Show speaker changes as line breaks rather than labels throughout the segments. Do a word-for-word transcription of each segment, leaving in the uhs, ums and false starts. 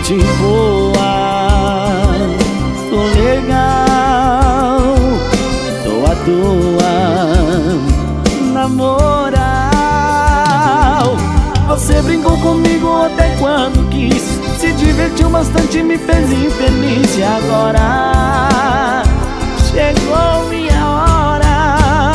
gente boa, sou legal, tô à toa, na moral. Você brincou comigo até quando quis, se divertiu bastante, me fez infeliz. E agora chegou minha hora.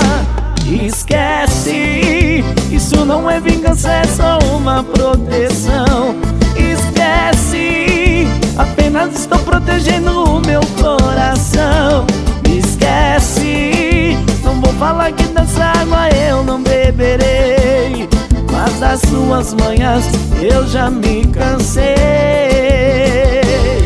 Esquece, isso não é vingança, é só uma proteção. Esquece, apenas estou protegendo o meu coração. Esquece, não vou falar que dessa água eu não beberei, mas das suas manhãs eu já me cansei.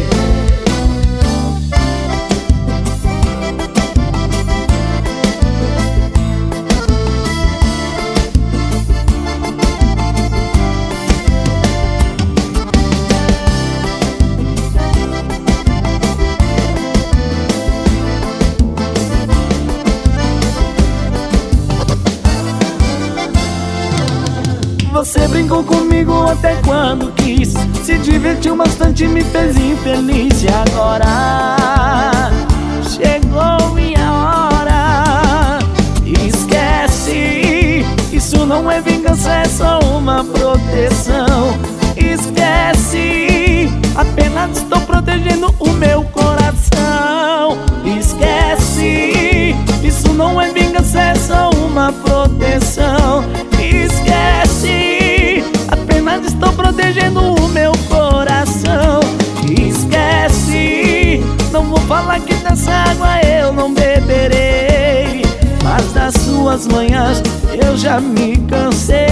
Você brincou comigo até quando quis, se divertiu bastante, me fez infeliz. E agora chegou minha hora. Esquece, isso não é vingança, é só uma proteção. Esquece, apenas estou protegendo o meu coração. Esquece, isso não é vingança, é só uma proteção. Esquece, apenas estou protegendo o meu coração. Esquece, não vou falar que dessa água eu não beberei, mas das suas manhãs eu já me cansei.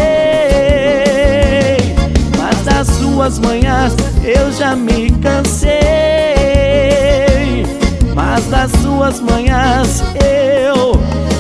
Mas das suas manhãs eu já me cansei. Mas das suas manhãs eu